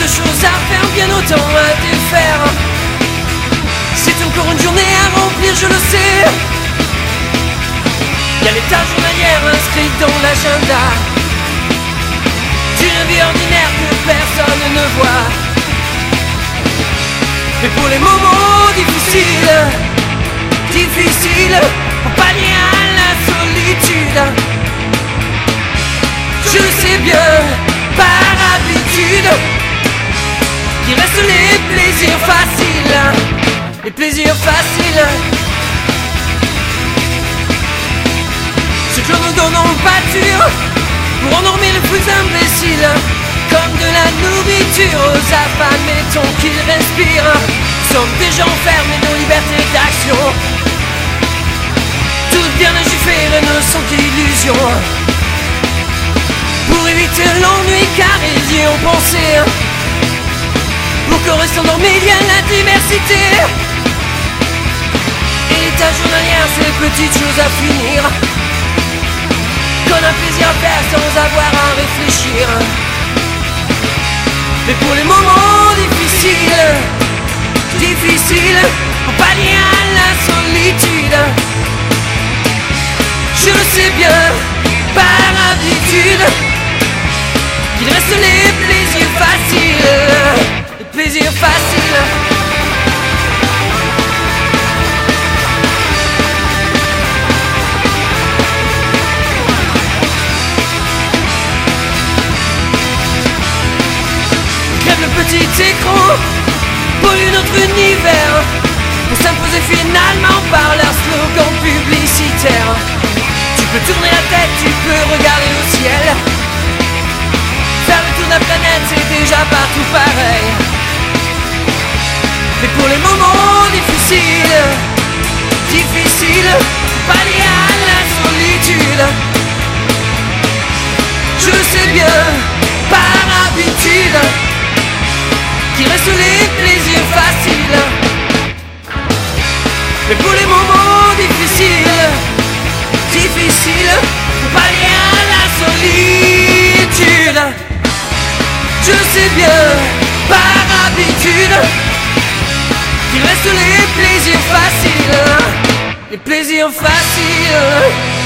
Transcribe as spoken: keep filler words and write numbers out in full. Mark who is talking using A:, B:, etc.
A: choses à faire, bien autant à défaire. C'est encore une journée à remplir, je le sais. Y'a les tâches journalières inscrites dans l'agenda d'une vie ordinaire que personne ne voit. Mais pour les moments difficiles, difficiles, pour pallier à la solitude, je le sais bien, par habitude, qu'il reste les plaisirs faciles, les plaisirs faciles, ceux que nous donnons pâture pour endormir les plus imbéciles, comme de la nourriture aux affamés, mettons qu'ils respirent. Nous sommes déjà enfermés nos libertés d'action, toutes bien légiférées ne sont qu'illusions, pour éviter l'ennui car ils y ont pensé, pour que reste endormi il y a la diversité. Et les tâches journalières, ces petites choses à finir, qu'on a plaisir à faire sans avoir à réfléchir. Mais pour les moments difficiles, difficiles, pour pallier à la solitude, je le sais bien, par habitude, qu'il reste les plaisirs faciles, les plaisirs faciles. Crève le petit écran, pollue notre univers, pour s'imposer finalement par leur slogan publicitaire. Tu peux tourner la tête, tu peux regarder au ciel, faire le tour de la planète, c'est déjà partout pareil. Mais pour les moments difficiles, difficiles, pallier à la solitude, je le sais bien, par habitude, qu'il reste les plaisirs faciles. Mais pour les moments difficiles, difficiles, pour pallier à la solitude, je sais bien, par habitude, qu'il reste les plaisirs faciles, les plaisirs faciles.